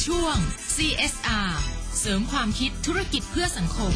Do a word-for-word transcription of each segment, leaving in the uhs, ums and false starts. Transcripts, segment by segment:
ช่วง ซี เอส อาร์ เสริมความคิดธุรกิจเพื่อสังคม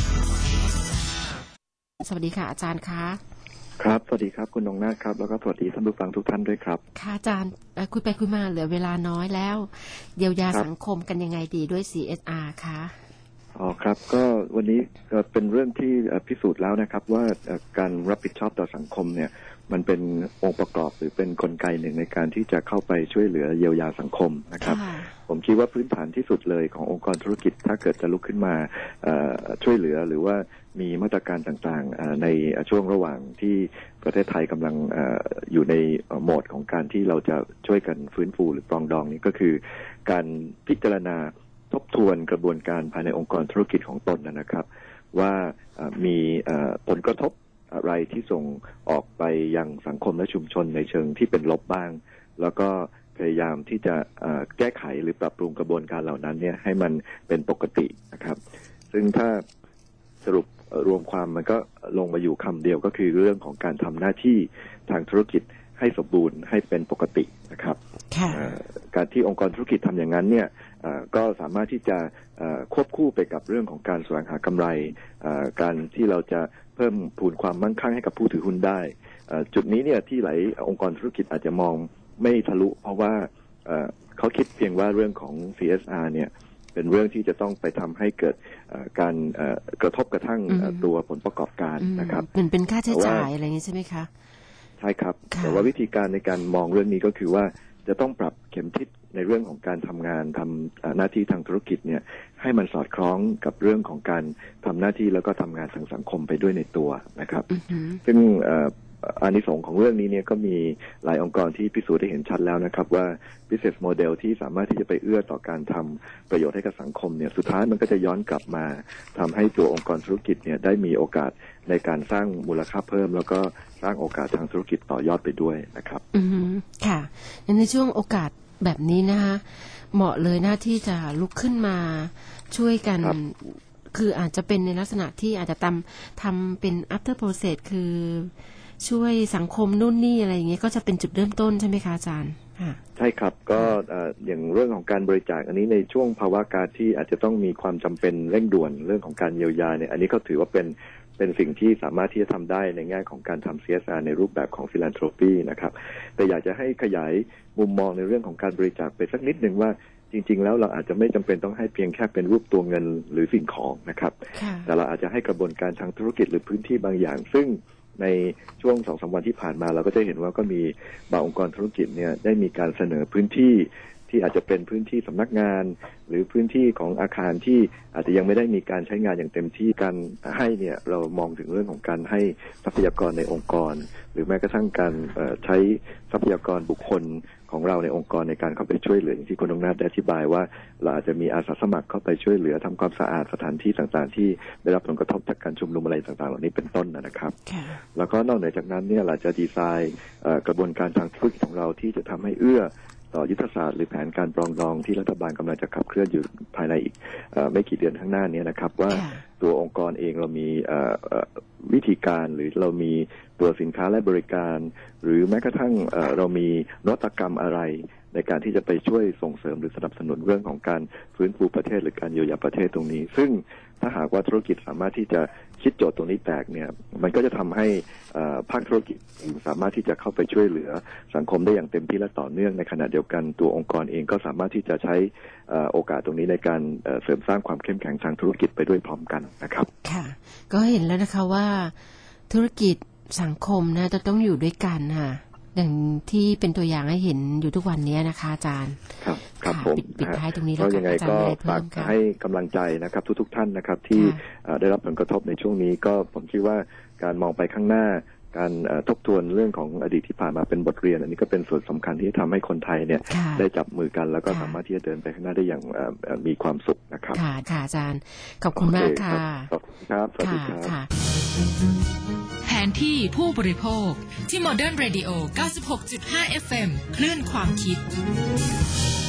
สวัสดีค่ะอาจารย์คะครับสวัสดีครับคุณนงนาถครับแล้วก็สวัสดีท่านผู้ฟังทุกท่านด้วยครับค่ะอาจารย์คุยไปคุยมาเหลือเวลาน้อยแล้วเยียวยาสังคมกันยังไงดีด้วย ซี เอส อาร์ คะอ๋อครับก็วันนี้เป็นเรื่องที่พิสูจน์แล้วนะครับว่าการรับผิดชอบต่อสังคมเนี่ยมันเป็นองค์ประกอบหรือเป็นกลไกหนึ่งในการที่จะเข้าไปช่วยเหลือเยียวยาสังคมนะครับผมคิดว่าพื้นฐานที่สุดเลยขององค์กรธุรกิจถ้าเกิดจะลุกขึ้นมาช่วยเหลือหรือว่ามีมาตรการต่างๆในช่วงระหว่างที่ประเทศไทยกำลังอยู่ในโหมดของการที่เราจะช่วยกันฟื้นฟูหรือปรองดองนี้ก็คือการพิจารณาทบทวนกระบวนการภายในองค์กรธุรกิจของตนนะครับว่ามีผลกระทบอะไรที่ส่งออกไปยังสังคมและชุมชนในเชิงที่เป็นลบบ้างแล้วก็พยายามที่จะแก้ไขหรือปรับปรุงกระบวนการเหล่านั้นเนี่ยให้มันเป็นปกตินะครับซึ่งถ้าสรุปรวมความมันก็ลงมาอยู่คำเดียวก็คือเรื่องของการทำหน้าที่ทางธุรกิจให้สมบูรณ์ให้เป็นปกตินะครับการที่องค์กรธุรกิจทำอย่างนั้นเนี่ยก็สามารถที่จะควบคู่ไปกับเรื่องของการแสวงหากำไรการที่เราจะเพิ่มพูนความมั่งคั่งให้กับผู้ถือหุ้นได้จุดนี้เนี่ยที่หลายองค์กรธุรกิจอาจจะมองไม่ทะลุเพราะว่าเขาคิดเพียงว่าเรื่องของ ซี เอส อาร์ เนี่ยเป็นเรื่องที่จะต้องไปทำให้เกิดการกระทบกระทั่งตัวผลประกอบการนะครับเป็นเป็นค่าใช้จ่ายอะไรอย่างนี้ใช่ไหมคะใช่ครับแต่ว่าวิธีการในการมองเรื่องนี้ก็คือว่าจะต้องปรับเข็มทิศในเรื่องของการทำงานทำหน้าที่ทางธุรกิจเนี่ยให้มันสอดคล้องกับเรื่องของการทำหน้าที่แล้วก็ทำงานทางสังคมไปด้วยในตัวนะครับ uh-huh. ซึ่งอานิสงส์ของเรื่องนี้เนี่ยก็มีหลายองค์กรที่พิสูจน์ได้เห็นชัดแล้วนะครับว่า business model ที่สามารถที่จะไปเอื้อต่อการทำประโยชน์ให้กับสังคมเนี่ยสุดท้ายมันก็จะย้อนกลับมาทำให้ตัวองค์กรธุรกิจเนี่ยได้มีโอกาสในการสร้างมูลค่าเพิ่มแล้วก็สร้างโอกาสทางธุรกิจต่อยอดไปด้วยนะครับอือค่ะในช่วงโอกาสแบบนี้นะคะเหมาะเลยนะที่จะลุกขึ้นมาช่วยกันคืออาจจะเป็นในลักษณะที่อาจจะทำทำเป็น after process คือช่วยสังคมนู่นนี่อะไรอย่างเงี้ยก็จะเป็นจุดเริ่มต้นใช่ไหมคะอาจารย์ใช่ครับก็อย่างเรื่องของการบริจาคอันนี้ในช่วงภาวะการที่อาจจะต้องมีความจำเป็นเร่งด่วนเรื่องของการเยียวยาเนี่ยอันนี้ก็ถือว่าเป็นเป็นสิ่งที่สามารถที่จะทำได้ในแง่ของการทำ ซี เอส อาร์ ในรูปแบบของ philanthropy นะครับแต่อยากจะให้ขยายมุมมองในเรื่องของการบริจาคไปสักนิดนึงว่าจริงๆแล้วเราอาจจะไม่จำเป็นต้องให้เพียงแค่เป็นรูปตัวเงินหรือสิ่งของนะครับแต่เราอาจจะให้กระบวนการทางธุรกิจหรือพื้นที่บางอย่างซึ่งในช่วง สองถึงสาม วันที่ผ่านมาเราก็จะเห็นว่าก็มีบางองค์กรธุรกิจเนี่ยได้มีการเสนอพื้นที่ที่อาจจะเป็นพื้นที่สำนักงานหรือพื้นที่ของอาคารที่อาจจะยังไม่ได้มีการใช้งานอย่างเต็มที่การให้เนี่ยเรามองถึงเรื่องของการให้ทรัพยากรในองค์กรหรือแม้กระทั่งการใช้ทรัพยากรบุคคลของเราในองค์กรในการเข้าไปช่วยเหลืออย่างที่คุณนงนาถได้อธิบายว่าเราอาจจะมีอาสาสมัครเข้าไปช่วยเหลือทำความสะอาดสถานที่ต่างๆที่ได้รับผลกระทบจากการชุมนุมอะไรต่างๆเหล่านี้เป็นต้นนะครับแล้วก็นอกเหนือจากนั้นเนี่ยเราจะดีไซน์กระบวนการทางธุรกิจของเราที่จะทำให้เอื้อต่อยุทธศาสตร์หรือแผนการปรองดองที่รัฐบาลกำลังจะขับเคลื่อนอยู่ภายในอีกไม่กี่เดือนข้างหน้านี้นะครับว่าตัวองค์กรเองเรามีวิธีการหรือเรามีตัวสินค้าและบริการหรือแม้กระทั่งเรามีนวัตกรรมอะไรในการที่จะไปช่วยส่งเสริมหรือสนับสนุนเรื่องของการฟื้นฟูประเทศหรือการเยียวยาประเทศตรงนี้ซึ่งถ้าหากว่าธุรกิจสามารถที่จะคิดโจทย์ตรงนี้แตกเนี่ยมันก็จะทำให้ภาคธุรกิจสามารถที่จะเข้าไปช่วยเหลือสังคมได้อย่างเต็มที่และต่อเนื่องในขณะเดียวกันตัวองค์กรเองก็สามารถที่จะใช้โอกาสตรงนี้ในการเสริมสร้างความเข้มแข็งทางธุรกิจไปด้วยพร้อมกันนะครับค่ะก็เห็นแล้วนะคะว่าธุรกิจสังคมนะจะต้องอยู่ด้วยกันค่ะอย่างที่เป็นตัวอย่างให้เห็นอยู่ทุกวันนี้นะคะอาจารย์ครับครับผมปิดท้ายตรงนี้แล้วกันอาจารย์ก็ฝากให้กำลังใจนะครับทุกๆท่านนะครับที่ได้รับผลกระทบในช่วงนี้ก็ผมคิดว่าการมองไปข้างหน้าการทบทวนเรื่องของอดีตที่ผ่านมาเป็นบทเรียนอันนี้ก็เป็นส่วนสำคัญที่ทำให้คนไทยเนี่ยได้จับมือกันแล้วก็สามารถที่จะเดินไปข้างหน้าได้อย่างมีความสุขนะครับค่ะค่ะอาจารย์ขอบคุณมากค่ะขอบคุณครับสวัสดีครับแผนที่ผู้บริโภคที่ Modern Radio เก้าสิบหกจุดห้า เอฟ เอ็ม คลื่นความคิด